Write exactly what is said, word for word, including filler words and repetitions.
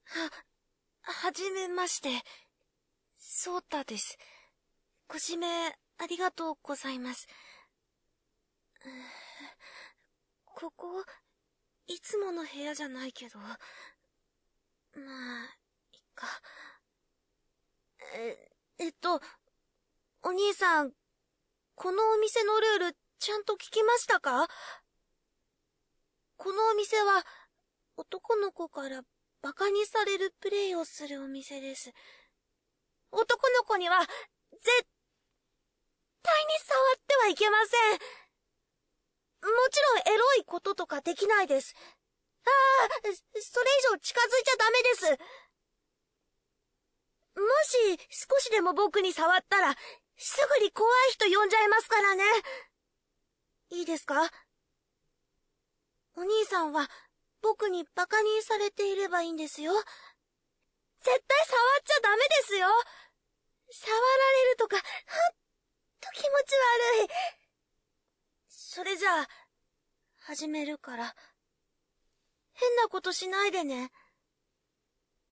は、はじめまして。ソータです。ご指名ありがとうございます。ここ、いつもの部屋じゃないけど。まあ、いっか。え、えっと、お兄さん、このお店のルール、ちゃんと聞きましたか？このお店は、男の子からバカにされるプレイをするお店です。男の子には、絶対に触ってはいけません。もちろんエロいこととかできないです。ああ、それ以上近づいちゃダメです。もし少しでも僕に触ったら、すぐに怖い人呼んじゃいますからね。いいですか？お兄さんは僕にバカにされていればいいんですよ。絶対触っちゃダメですよ。触られるとか、ほんと気持ち悪い。それじゃあ、始めるから。変なことしないでね。